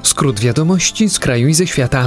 Skrót wiadomości z kraju i ze świata.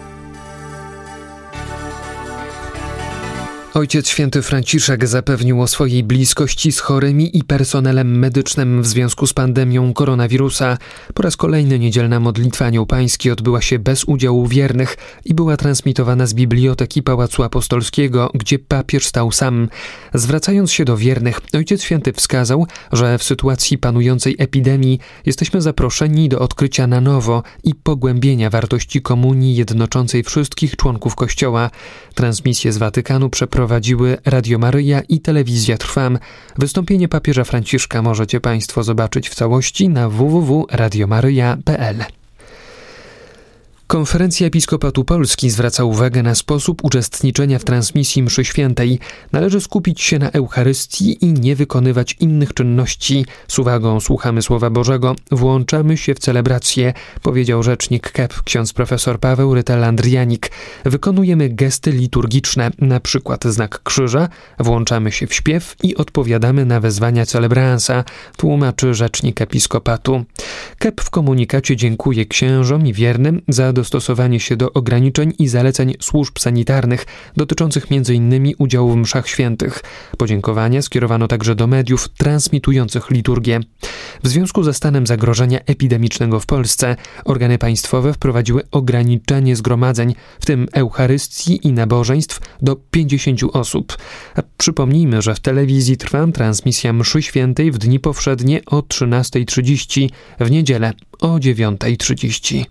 Ojciec Święty Franciszek zapewnił o swojej bliskości z chorymi i personelem medycznym w związku z pandemią koronawirusa. Po raz kolejny niedzielna modlitwa Anioł Pański odbyła się bez udziału wiernych i była transmitowana z biblioteki Pałacu Apostolskiego, gdzie papież stał sam. Zwracając się do wiernych, Ojciec Święty wskazał, że w sytuacji panującej epidemii jesteśmy zaproszeni do odkrycia na nowo i pogłębienia wartości komunii jednoczącej wszystkich członków Kościoła. Transmisję z Watykanu przeprowadziły Radio Maryja i Telewizja Trwam. Wystąpienie papieża Franciszka możecie Państwo zobaczyć w całości na www.radiomaryja.pl. Konferencja Episkopatu Polski zwraca uwagę na sposób uczestniczenia w transmisji mszy świętej. Należy skupić się na Eucharystii i nie wykonywać innych czynności. Z uwagą słuchamy Słowa Bożego, włączamy się w celebrację, powiedział rzecznik KEP ksiądz profesor Paweł Rytel-Andrianik. Wykonujemy gesty liturgiczne, na przykład znak krzyża, włączamy się w śpiew i odpowiadamy na wezwania celebransa, tłumaczy rzecznik Episkopatu. KEP w komunikacie dziękuje księżom i wiernym za dostosowanie się do ograniczeń i zaleceń służb sanitarnych dotyczących m.in. udziału w mszach świętych. Podziękowania skierowano także do mediów transmitujących liturgię. W związku ze stanem zagrożenia epidemicznego w Polsce organy państwowe wprowadziły ograniczenie zgromadzeń, w tym Eucharystii i nabożeństw, do 50 osób. A przypomnijmy, że w telewizji trwa transmisja mszy świętej w dni powszednie o 13:30, w niedzielę o 9:30.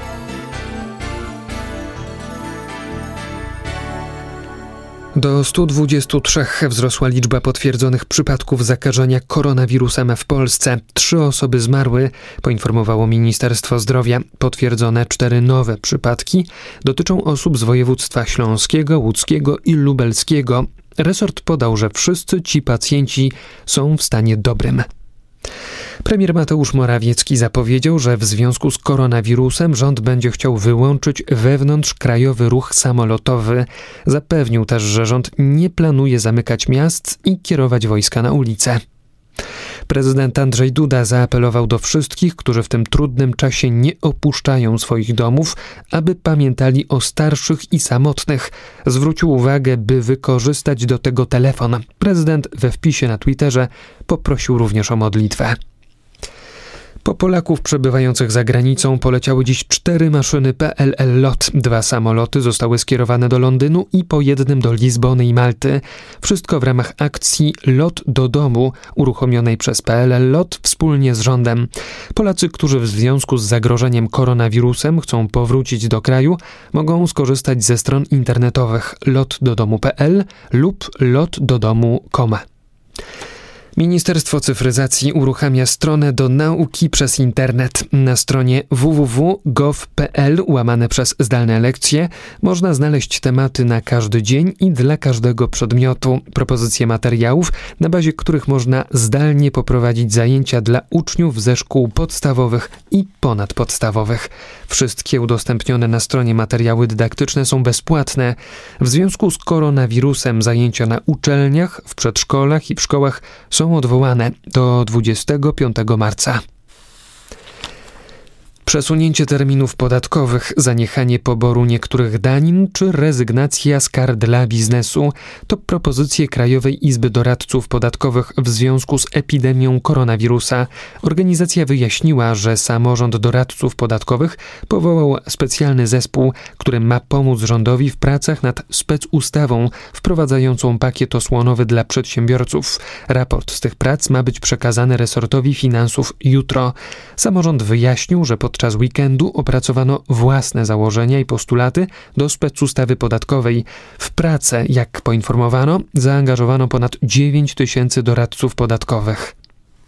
Do 123 wzrosła liczba potwierdzonych przypadków zakażenia koronawirusem w Polsce. 3 osoby zmarły, poinformowało Ministerstwo Zdrowia. Potwierdzone 4 nowe przypadki dotyczą osób z województwa śląskiego, łódzkiego i lubelskiego. Resort podał, że wszyscy ci pacjenci są w stanie dobrym. Premier Mateusz Morawiecki zapowiedział, że w związku z koronawirusem rząd będzie chciał wyłączyć wewnątrzkrajowy ruch samolotowy. Zapewnił też, że rząd nie planuje zamykać miast i kierować wojska na ulice. Prezydent Andrzej Duda zaapelował do wszystkich, którzy w tym trudnym czasie nie opuszczają swoich domów, aby pamiętali o starszych i samotnych. Zwrócił uwagę, by wykorzystać do tego telefon. Prezydent we wpisie na Twitterze poprosił również o modlitwę. Po Polaków przebywających za granicą poleciały dziś 4 maszyny PLL LOT. 2 samoloty zostały skierowane do Londynu i po jednym do Lizbony i Malty. Wszystko w ramach akcji Lot do domu, uruchomionej przez PLL LOT wspólnie z rządem. Polacy, którzy w związku z zagrożeniem koronawirusem chcą powrócić do kraju, mogą skorzystać ze stron internetowych lotdodomu.pl lub lotdodomu.com. Ministerstwo Cyfryzacji uruchamia stronę do nauki przez internet. Na stronie www.gov.pl/zdalne lekcje można znaleźć tematy na każdy dzień i dla każdego przedmiotu, propozycje materiałów, na bazie których można zdalnie poprowadzić zajęcia dla uczniów ze szkół podstawowych i ponadpodstawowych. Wszystkie udostępnione na stronie materiały dydaktyczne są bezpłatne. W związku z koronawirusem zajęcia na uczelniach, w przedszkolach i w szkołach są odwołane do 25 marca. Przesunięcie terminów podatkowych, zaniechanie poboru niektórych danin czy rezygnacja z kar dla biznesu to propozycje Krajowej Izby Doradców Podatkowych w związku z epidemią koronawirusa. Organizacja wyjaśniła, że samorząd doradców podatkowych powołał specjalny zespół, który ma pomóc rządowi w pracach nad specustawą wprowadzającą pakiet osłonowy dla przedsiębiorców. Raport z tych prac ma być przekazany resortowi finansów jutro. Samorząd wyjaśnił, że podczas weekendu opracowano własne założenia i postulaty do specustawy podatkowej. W pracę, jak poinformowano, zaangażowano ponad 9 000 doradców podatkowych.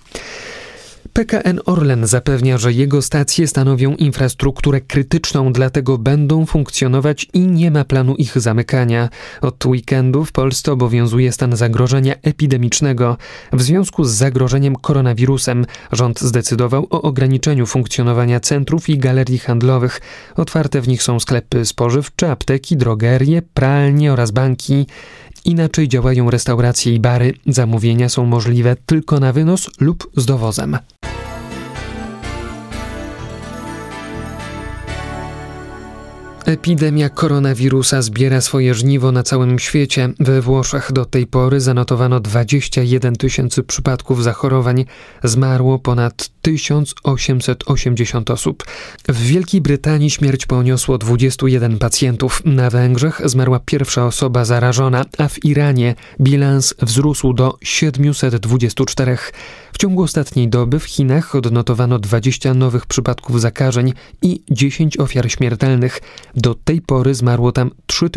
PKN Orlen zapewnia, że jego stacje stanowią infrastrukturę krytyczną, dlatego będą funkcjonować i nie ma planu ich zamykania. Od weekendu w Polsce obowiązuje stan zagrożenia epidemicznego. W związku z zagrożeniem koronawirusem rząd zdecydował o ograniczeniu funkcjonowania centrów i galerii handlowych. Otwarte w nich są sklepy spożywcze, apteki, drogerie, pralnie oraz banki. Inaczej działają restauracje i bary. Zamówienia są możliwe tylko na wynos lub z dowozem. Epidemia koronawirusa zbiera swoje żniwo na całym świecie. We Włoszech do tej pory zanotowano 21 000 przypadków zachorowań. Zmarło ponad 1880 osób. W Wielkiej Brytanii śmierć poniosło 21 pacjentów. Na Węgrzech zmarła pierwsza osoba zarażona, a w Iranie bilans wzrósł do 724. W ciągu ostatniej doby w Chinach odnotowano 20 nowych przypadków zakażeń i 10 ofiar śmiertelnych. Do tej pory zmarło tam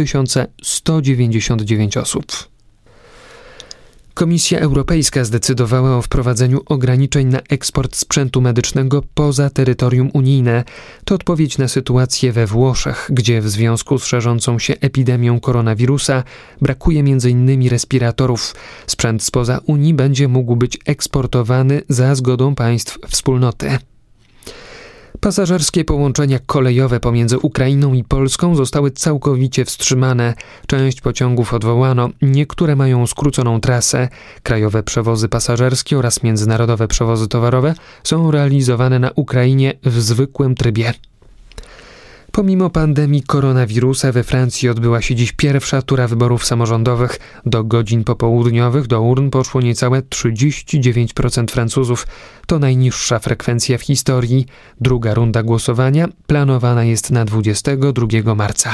3199 osób. Komisja Europejska zdecydowała o wprowadzeniu ograniczeń na eksport sprzętu medycznego poza terytorium unijne. To odpowiedź na sytuację we Włoszech, gdzie w związku z szerzącą się epidemią koronawirusa brakuje m.in. respiratorów. Sprzęt spoza Unii będzie mógł być eksportowany za zgodą państw wspólnoty. Pasażerskie połączenia kolejowe pomiędzy Ukrainą i Polską zostały całkowicie wstrzymane. Część pociągów odwołano, niektóre mają skróconą trasę. Krajowe przewozy pasażerskie oraz międzynarodowe przewozy towarowe są realizowane na Ukrainie w zwykłym trybie. Pomimo pandemii koronawirusa we Francji odbyła się dziś pierwsza tura wyborów samorządowych. Do godzin popołudniowych do urn poszło niecałe 39% Francuzów. To najniższa frekwencja w historii. Druga runda głosowania planowana jest na 22 marca.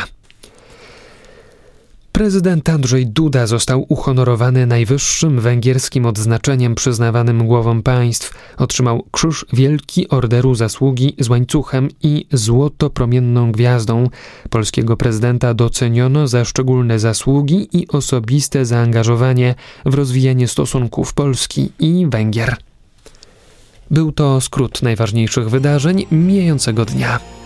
Prezydent Andrzej Duda został uhonorowany najwyższym węgierskim odznaczeniem przyznawanym głowom państw. Otrzymał Krzyż Wielki Orderu Zasługi z łańcuchem i złoto-promienną gwiazdą. Polskiego prezydenta doceniono za szczególne zasługi i osobiste zaangażowanie w rozwijanie stosunków Polski i Węgier. Był to skrót najważniejszych wydarzeń mijającego dnia.